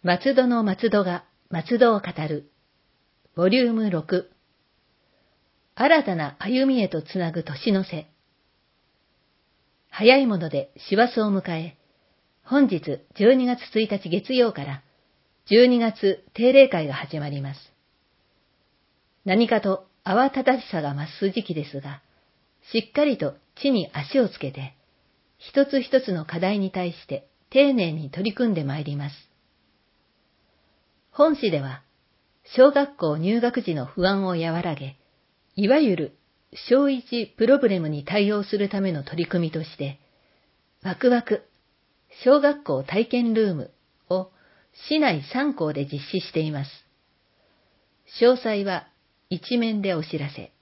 松戸の松戸が松戸を語る。ボリューム6。新たな歩みへとつなぐ年の瀬。早いもので師走を迎え、本日12月1日月曜から12月定例会が始まります。何かと慌ただしさが増す時期ですが、しっかりと地に足をつけて、一つ一つの課題に対して丁寧に取り組んでまいります。本誌では、小学校入学時の不安を和らげ、いわゆる小1プロブレムに対応するための取り組みとして、ワクワク小学校体験ルームを市内3校で実施しています。詳細は一面でお知らせ。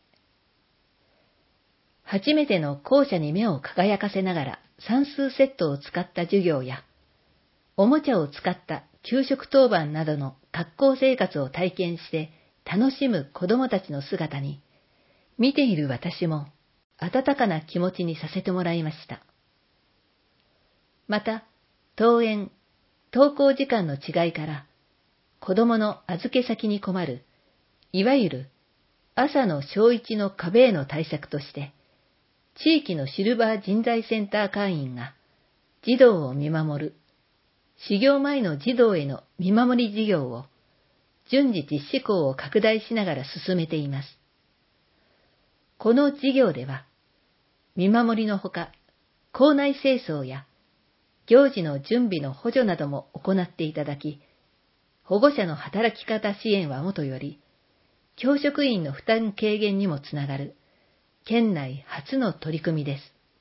初めての校舎に目を輝かせながら算数セットを使った授業や、おもちゃを使った給食当番などの学校生活を体験して楽しむ子どもたちの姿に、見ている私も温かな気持ちにさせてもらいました。また、登園、登校時間の違いから、子どもの預け先に困る、いわゆる朝の小1の壁への対策として、地域のシルバー人材センター会員が児童を見守る、始業前の児童への見守り事業を順次実施校を拡大しながら進めています。この事業では、見守りのほか、校内清掃や行事の準備の補助なども行っていただき、保護者の働き方支援はもとより、教職員の負担軽減にもつながる、県内初の取り組みです。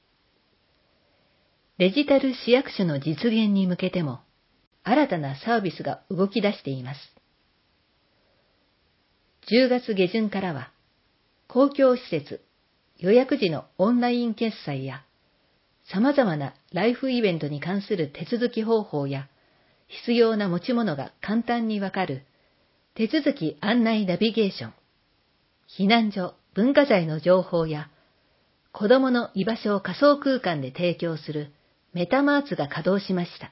デジタル市役所の実現に向けても、新たなサービスが動き出しています。10月下旬からは、公共施設、予約時のオンライン決済や、様々なライフイベントに関する手続き方法や、必要な持ち物が簡単にわかる、手続き案内ナビゲーション、避難所、文化財の情報や、子どもの居場所を仮想空間で提供するメタマーツが稼働しました。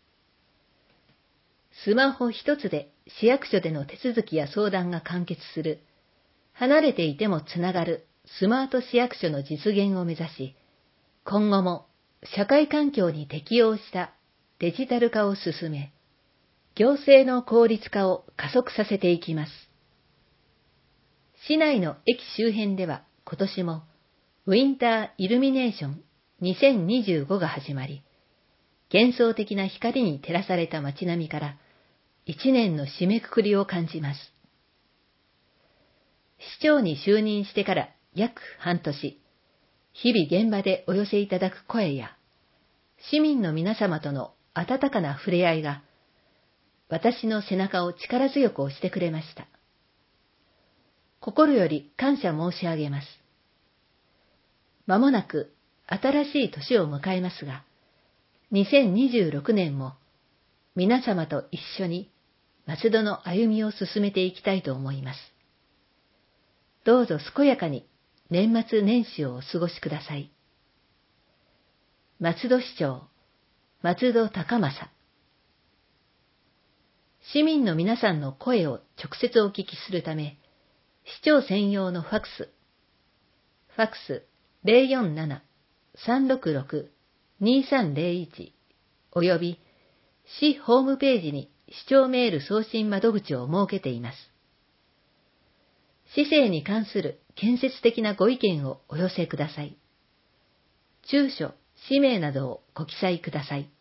スマホ一つで市役所での手続きや相談が完結する、離れていてもつながるスマート市役所の実現を目指し、今後も社会環境に適応したデジタル化を進め、行政の効率化を加速させていきます。市内の駅周辺では今年もウィンターイルミネーション2025が始まり、幻想的な光に照らされた街並みから一年の締めくくりを感じます。市長に就任してから約半年、日々現場でお寄せいただく声や、市民の皆様との温かな触れ合いが、私の背中を力強く押してくれました。心より感謝申し上げます。まもなく新しい年を迎えますが、2026年も皆様と一緒に松戸の歩みを進めていきたいと思います。どうぞ健やかに年末年始をお過ごしください。松戸市長、松戸孝正。市民の皆さんの声を直接お聞きするため、市長専用のファクス 047-366-2301 および市ホームページに市長メール送信窓口を設けています。市政に関する建設的なご意見をお寄せください。住所、氏名などをご記載ください。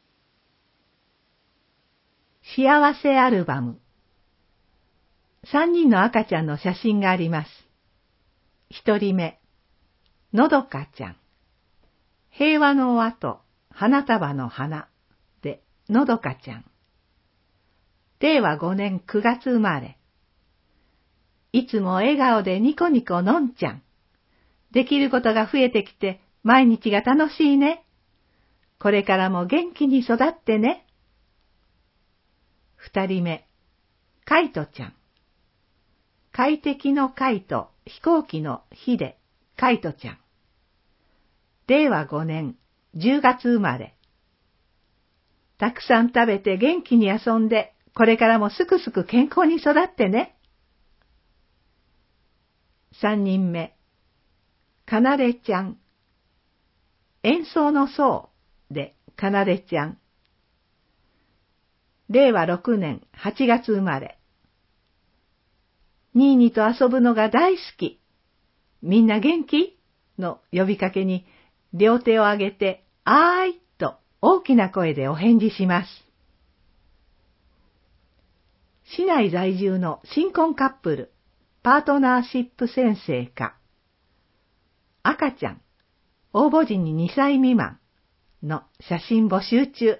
幸せアルバム。3人の赤ちゃんの写真があります。1人目、のどかちゃん。平和の輪と花束の花でのどかちゃん。令和5年9月生まれ。いつも笑顔でニコニコのんちゃん。できることが増えてきて毎日が楽しいね。これからも元気に育ってね。2人目、カイトちゃん。快適の快と飛行機の飛でカイトちゃん。令和5年10月生まれ。たくさん食べて元気に遊んでこれからもすくすく健康に育ってね。3人目、かなでちゃん。演奏の奏でかなでちゃん。令和6年8月生まれ。ニーニーと遊ぶのが大好き。みんな元気の呼びかけに、両手を上げて、あーいと大きな声でお返事します。市内在住の新婚カップル、パートナーシップ宣誓か、赤ちゃん、応募時に2歳未満の写真募集中。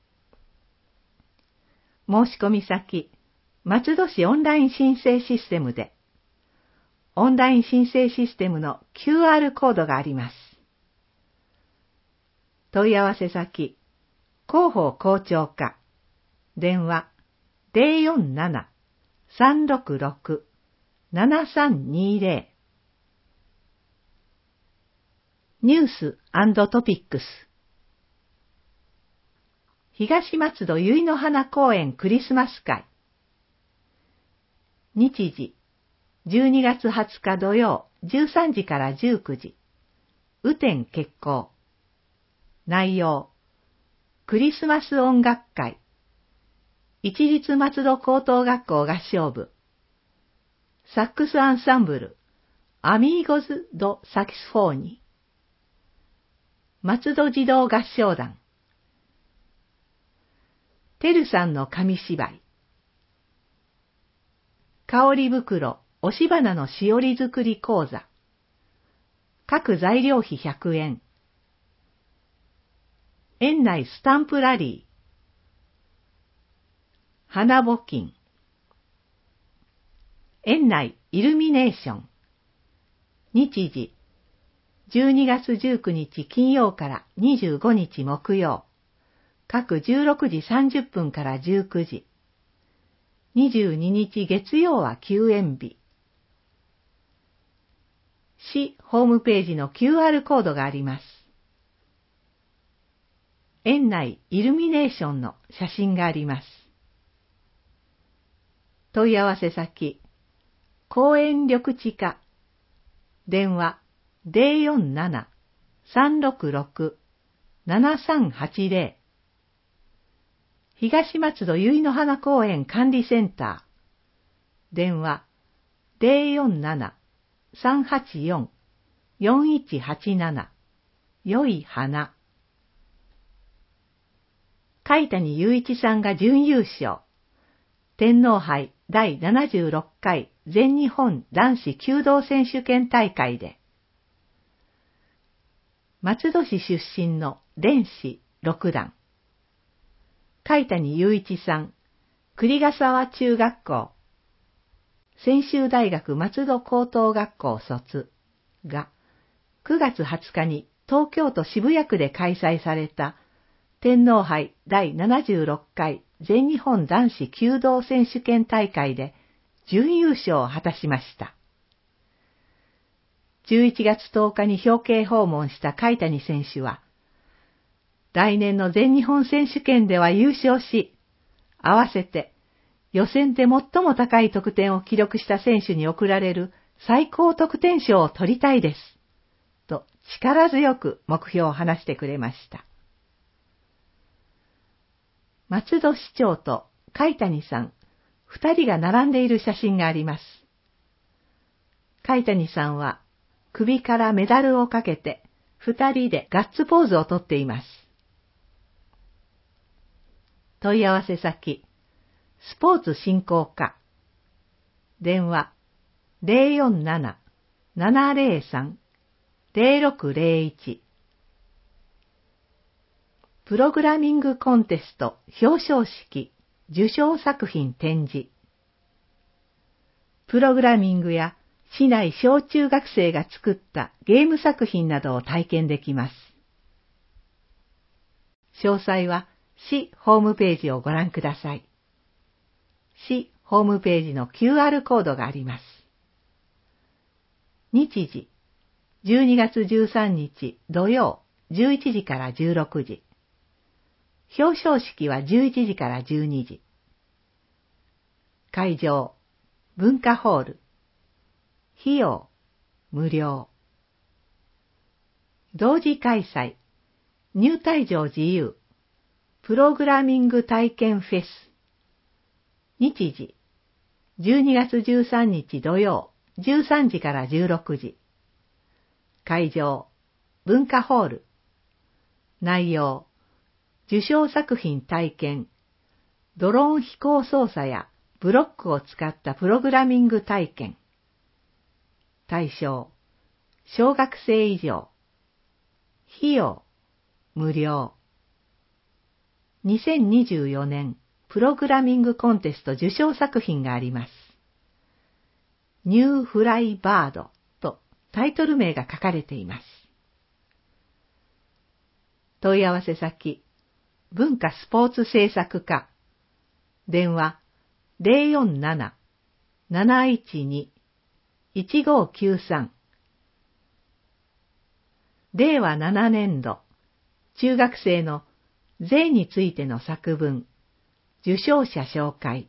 申し込み先、松戸市オンライン申請システムで、オンライン申請システムの QR コードがあります。問い合わせ先、広報校長課、電話 047-366-7320。ニュース&トピックス。東松戸結の花公園クリスマス会。日時、12月20日土曜13時から19時。雨天決行。内容、クリスマス音楽会。一律松戸高等学校合唱部。サックスアンサンブル、アミーゴズ・ド・サキスフォーニ。松戸児童合唱団。てるさんの紙芝居。香り袋、押し花のしおり作り講座。各材料費100円。園内スタンプラリー。花募金。園内イルミネーション。日時、12月19日金曜から25日木曜。各16時30分から19時。22日月曜は休園日。市ホームページの QR コードがあります。園内イルミネーションの写真があります。問い合わせ先、公園緑地課。電話047-366-7380。東松戸結の花公園管理センター。電話047-384-4187。よい花。貝谷雄一さんが準優勝。天皇杯第76回全日本男子弓道選手権大会で、松戸市出身の練士6段、貝谷雄一さん、栗ヶ沢中学校、専修大学松戸高等学校卒が、9月20日に東京都渋谷区で開催された天皇杯第76回全日本男子弓道選手権大会で準優勝を果たしました。11月10日に表敬訪問した貝谷選手は、来年の全日本選手権では優勝し、合わせて予選で最も高い得点を記録した選手に贈られる最高得点賞を取りたいです。と力強く目標を話してくれました。松戸市長と貝谷さん、二人が並んでいる写真があります。貝谷さんは首からメダルをかけて、二人でガッツポーズをとっています。問い合わせ先、スポーツ振興課。電話047-703-0601。プログラミングコンテスト表彰式受賞作品展示。プログラミングや市内小中学生が作ったゲーム作品などを体験できます。詳細は市ホームページをご覧ください。市ホームページの QR コードがあります。日時、12月13日土曜11時から16時。表彰式は11時から12時。 会場、文化ホール。費用、無料。同時開催、入退場自由、プログラミング体験フェス。日時、12月13日土曜、13時から16時。会場、文化ホール。内容、受賞作品体験、ドローン飛行操作やブロックを使ったプログラミング体験。対象、小学生以上。費用、無料。2024年プログラミングコンテスト受賞作品があります。ニューフライバードとタイトル名が書かれています。問い合わせ先、文化スポーツ制作課。電話 047-712-1593。令和7年度、中学生の税についての作文、受賞者紹介。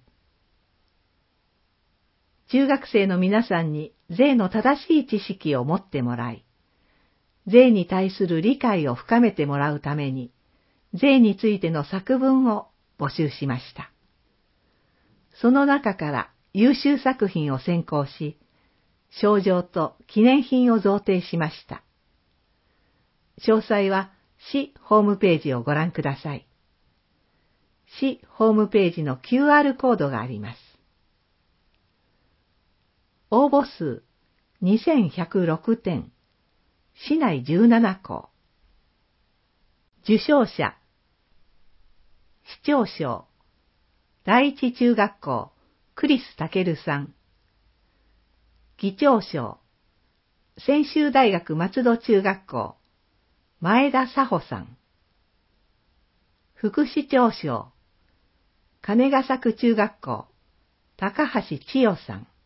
中学生の皆さんに税の正しい知識を持ってもらい、税に対する理解を深めてもらうために、税についての作文を募集しました。その中から優秀作品を選考し、賞状と記念品を贈呈しました。詳細は市ホームページをご覧ください。市ホームページの QR コードがあります。応募数2106点、市内17校。受賞者、市長賞、第一中学校、クリスタケルさん。議長賞、専修大学松戸中学校、前田佐穂さん。副市長賞、金ヶ作中学校、高橋千代さん。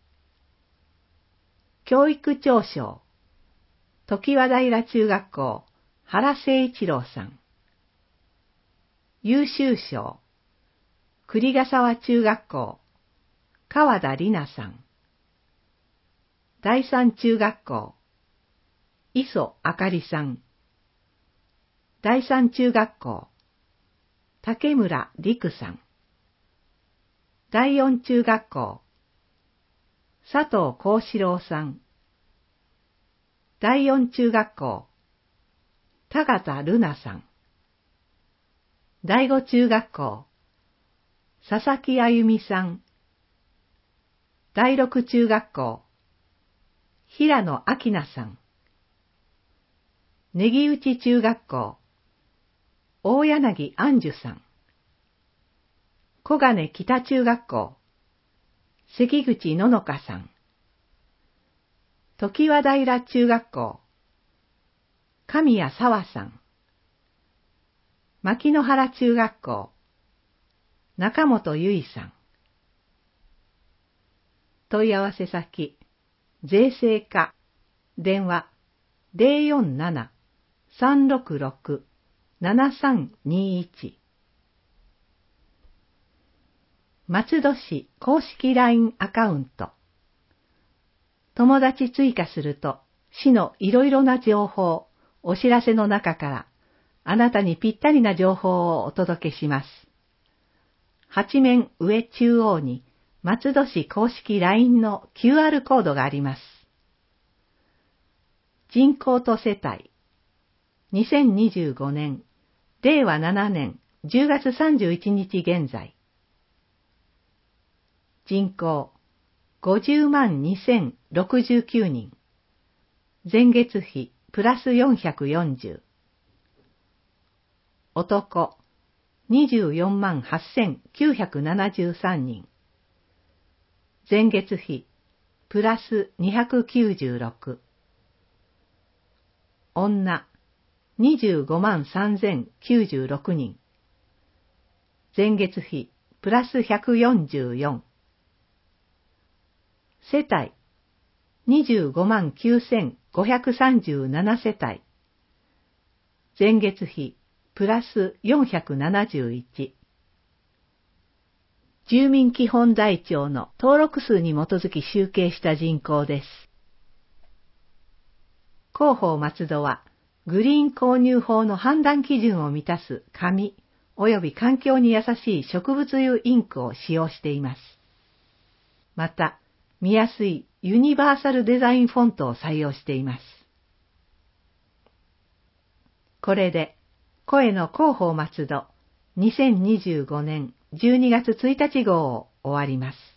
教育長賞、常盤平中学校、原誠一郎さん。優秀賞、栗ヶ沢中学校、川田里奈さん。第三中学校、磯あかりさん。第三中学校、竹村陸さん。第四中学校、佐藤幸四郎さん。第四中学校、田形瑠奈さん。第五中学校、佐々木あゆみさん。第六中学校、平野明菜さん。ネギ内中学校、大柳杏樹さん。小金北中学校、関口ののかさん。常盤平中学校、神谷沙和さん。牧之原中学校、中本由衣さん。問い合わせ先、税制課、電話 047-366-7321。松戸市公式 LINE アカウント。友達追加すると、市のいろいろな情報、お知らせの中から、あなたにぴったりな情報をお届けします。8面上中央に、松戸市公式 LINE の QR コードがあります。人口と世帯。2025年、令和7年10月31日現在。人口50万2069人。前月比プラス440。男24万8973人。前月比プラス296。女25万3096人。前月比プラス144。世帯25万9537世帯。前月比プラス471。 住民基本台帳の登録数に基づき集計した人口です。広報松戸は、グリーン購入法の判断基準を満たす紙及び環境に優しい植物油インクを使用しています。また、見やすいユニバーサルデザインフォントを採用しています。これで、声の広報松戸2025年12月1日号を終わります。